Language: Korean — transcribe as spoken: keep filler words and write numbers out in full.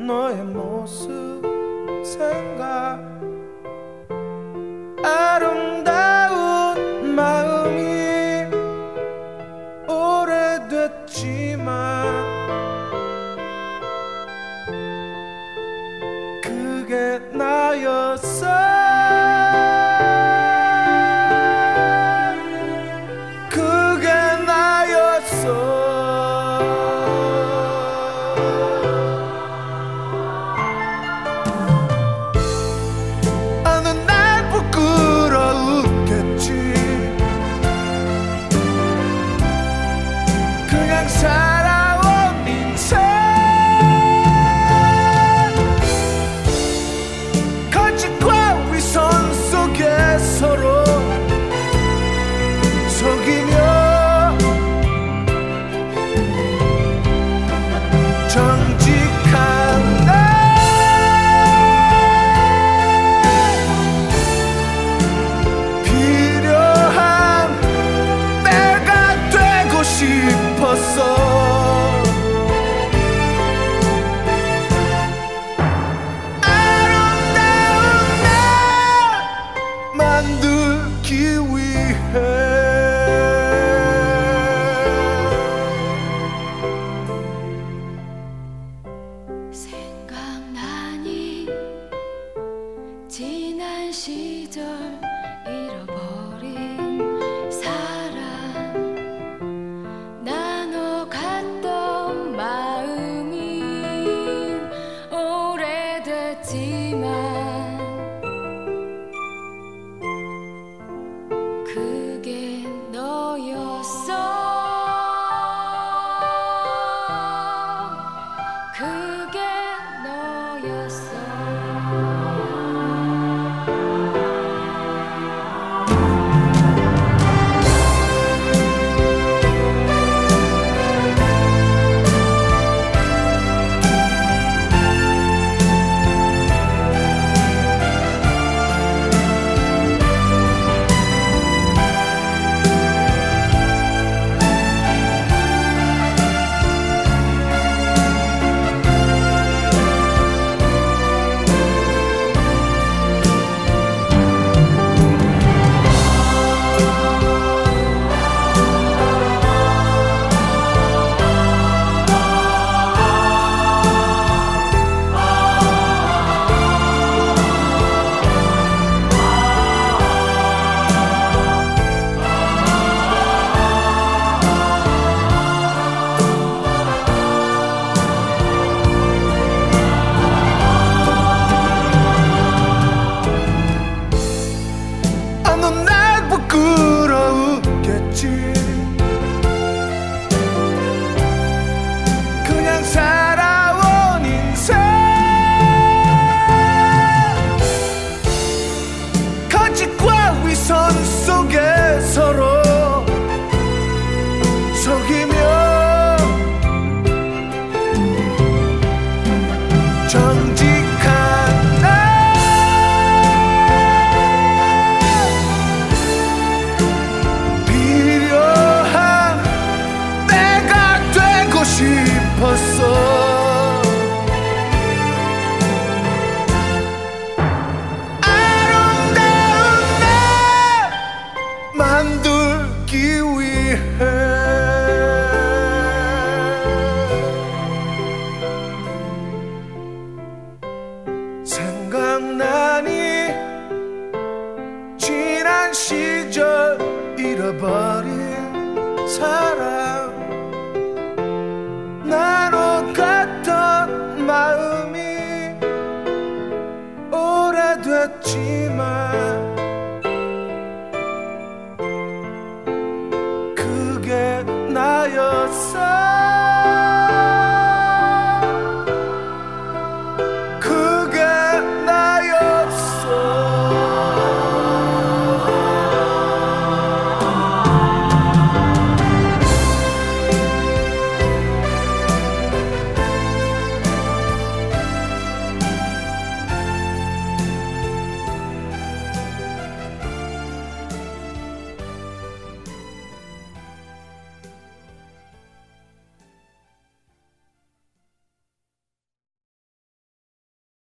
너의 모습 생각 아름다운 마음이 오래됐지만 그게 나였어. 그게 나였어. 어느 날 부끄러웠겠지. 그냥 살아온 인생 거짓과 위선 속에 서로 속이며 정직한 나 필요한 내가 되고 싶었어. 아름다운 나 만들기 위해 생각나니 지난 시절 잃어버린 사랑 나눠갔던 마음이 오래됐지만 그게 너였어. 그게 너였어. 어느 날 부끄러웠겠지. 그냥 살아온 인생 거짓과 위선 속에 서로 속이며 정직한 나 필요한 내가 되고 싶었어. 아름다운 나 만들기 위해 생각나니 지난 시절 잃어버린 사랑 나눠갔던 마음이 오래됐지만